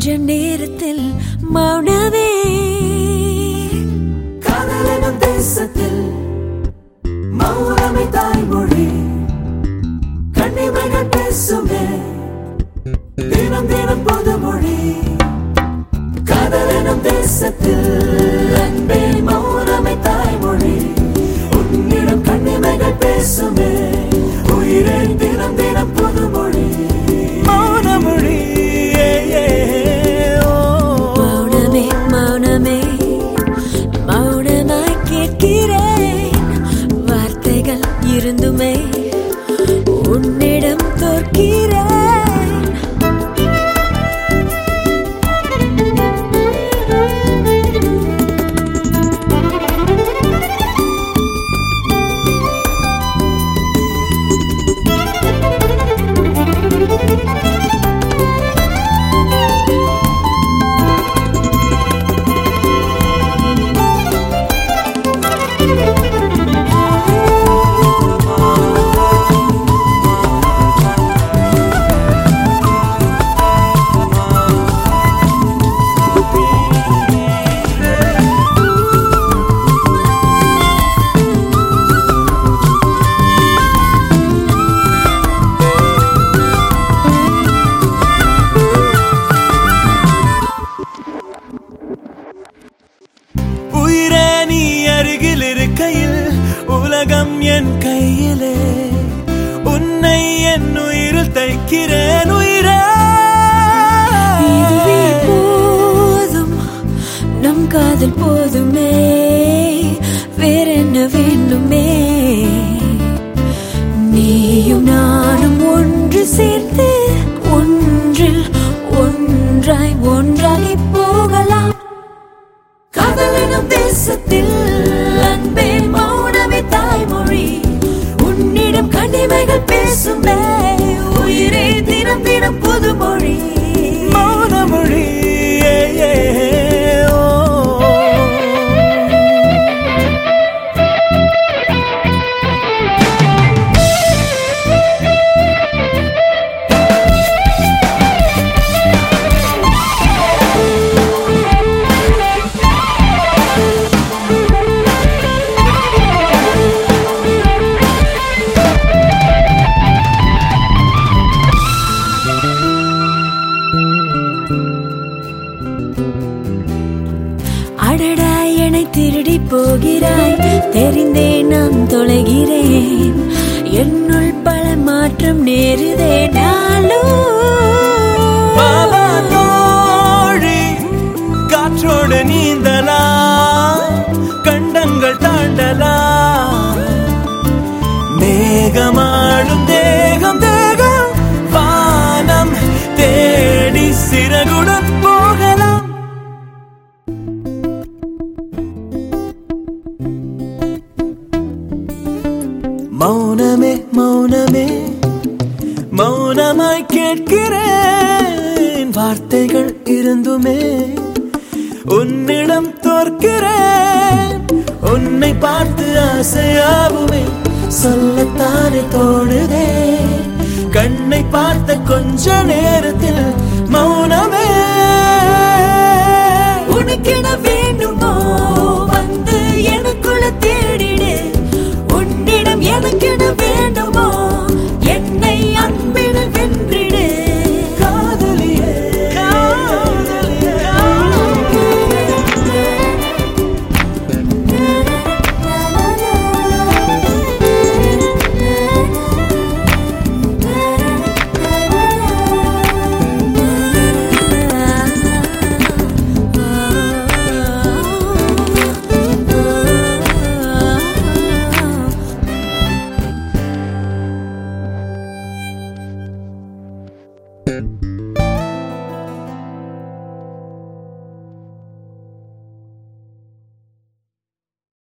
கொஞ்ச நேரத்தில் மௌனமே காதலெனும் தேசத்தில் மௌனமே தாய்மொழி கண்ணிமைகள் பேசுமே தினம் தினம் புதுமொழி காதலெனும் தேசத்தில் அன்பே மௌனமே தாய்மொழி உன்னிடம் கண்ணிமைகள் பேசுமே உயிரே தினம் தினம் புதுமொழி மௌனமொழி மௌனமே மௌனமே மௌனமாய் கேட்கிறேன் வார்த்தைகள் இருந்துமே உன்னிடம் தோற்கிறேன் உலகம் என் கையிலே உன்னை என் உயிரில் தைக்கிறேன் உயிரே இதுவே போதும் நம் காதல் போதுமே வேறென்ன வேண்டுமே நீயும் நானும் ஒன்று சேர்த்து ஒன்றில் ஒன்றாய் ஒன்றாகி போகலாம் காதலெனும் தேசத்தில் அன்பே மௌனமே தாய்மொழி உன்னிடம் கண்ணிமைகள் பேசுமே உயிரே தினம் தினம் புதுமொழி மௌனமொழி அடடா என்னை திருடி போகிறாய் தெரிந்தே நான் தொலைகிறேன் என்னுள் பல மாற்றம் நேருதே பாபா தோழி காற்றோடு நீந்தலாம் கண்டங்கள் தாண்டலாம் மேகமாடும் தேகம் தேகம் வானம் தேடி சிறகுடன் போகலாம் மௌனமே மௌனமே மௌனமாய் கேட்கிறேன் வார்த்தைகள் இருந்துமே உன்னிடம் தோற்கிறேன் உன்னை பார்த்து ஆசையாகுமே சொல்லத்தானே தோணுதே கண்ணை பார்த்த கொஞ்ச நேரத்தில்